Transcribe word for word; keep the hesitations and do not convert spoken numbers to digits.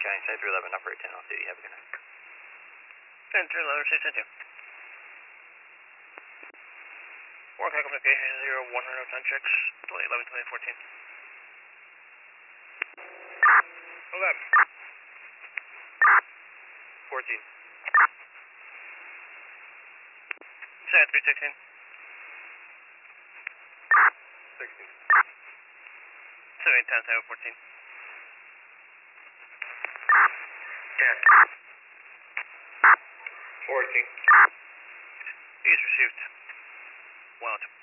County, Side three eleven, operate ten, I'll see you, have a good night. ten three eleven, six ten two. One Car Communication, zero one hundred ten checks, twenty eleven, twenty fourteen. eleven. fourteen. seven three sixteen. sixteen. seven ten, seven fourteen. ten. fourteen. East received. one oh two.